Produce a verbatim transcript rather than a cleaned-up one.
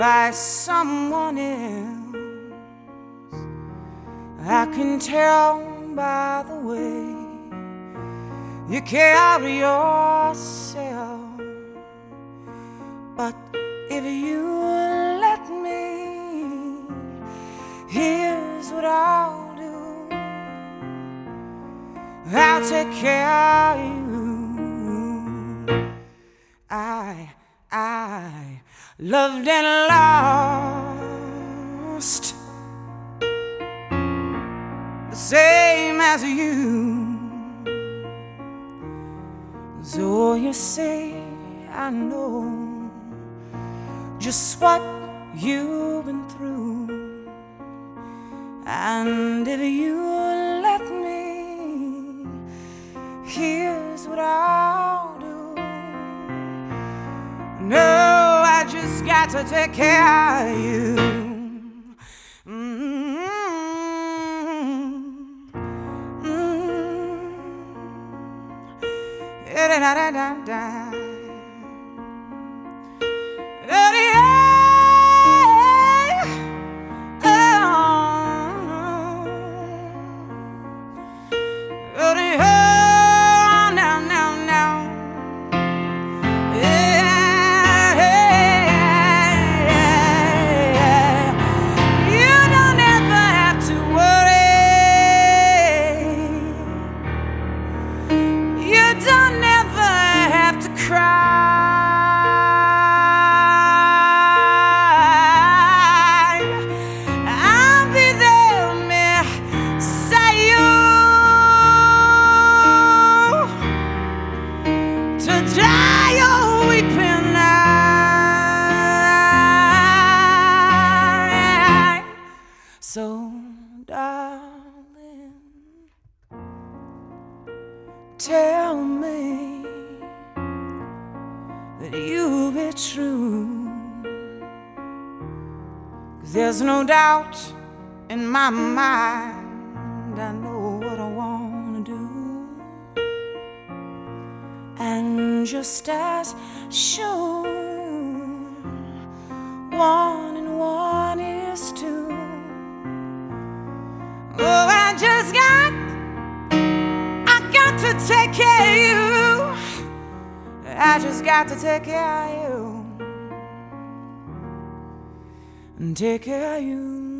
by someone else. I can tell by the way you carry yourself. But if you let me, here's what I'll do. I'll take care of you. I, I loved and lost the same as you. So you say I know just what you've been through, and if you let me, here's what I'll do. No, I just got to take care of you. Mm-hmm. Mm-hmm. Da-da-da-da-da. So, darling, tell me that you'll be true, 'cause there's no doubt in my mind. I know what I wanna do, and just as sure one and one is two. Oh, I just got, I got to take care of you. I just got to take care of you and take care of you.